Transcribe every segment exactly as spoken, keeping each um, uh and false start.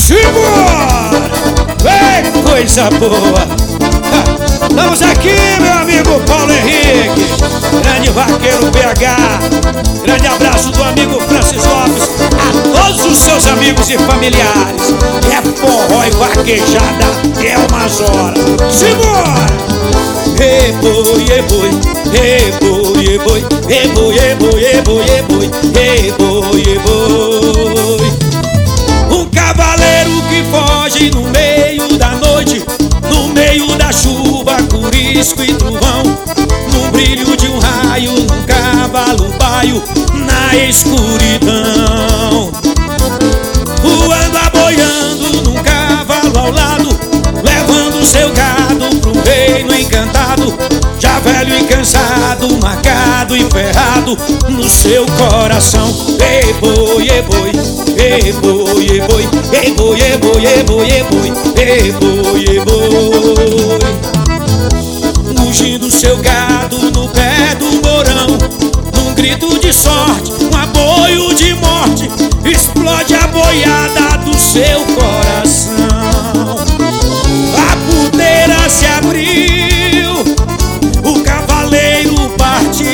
Simbora! Vem, coisa boa! Estamos aqui, meu amigo Paulo Henrique, grande vaqueiro P H. Grande abraço do amigo Francis Lopes a todos os seus amigos e familiares. É forró e vaquejada, é umas horas. Simbora! E boi, e boi, e boi, e boi, e boi, e boi, e boi, e boi, e boi, e boi. Um cavaleiro que foge no meio da noite, no meio da chuva, curisco e trovão, no brilho de um raio, num cavalo baio, na escuridão. Voando, aboiando num cavalo ao lado, levando seu gado pro reino encantado, já velho e cansado, marcado e ferrado no seu coração. E boi, e boi, e boi, e boi, e boi, e boi, e boi, e boi, e boi, e boi. Mugindo seu gado no pé do morão, num grito de sorte, um aboio de morte, explode a boiada do seu coração. A puteira se abriu, o cavaleiro partiu,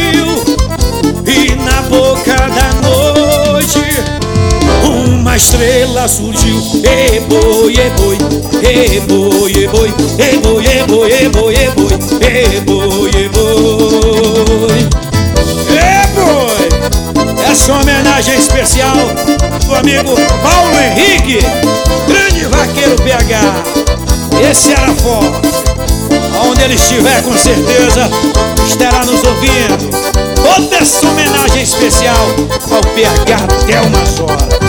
e na boca da noite uma estrela surgiu. E boi, e boi, e boi, e boi, e boi, e boi, e boi, e boi, e boi, e boi. E boi! Essa homenagem especial do amigo Paulo Henrique, grande vaqueiro P H. Esse era forte. Aonde ele estiver, com certeza estará nos ouvindo. Toda essa homenagem especial ao P H até umas horas.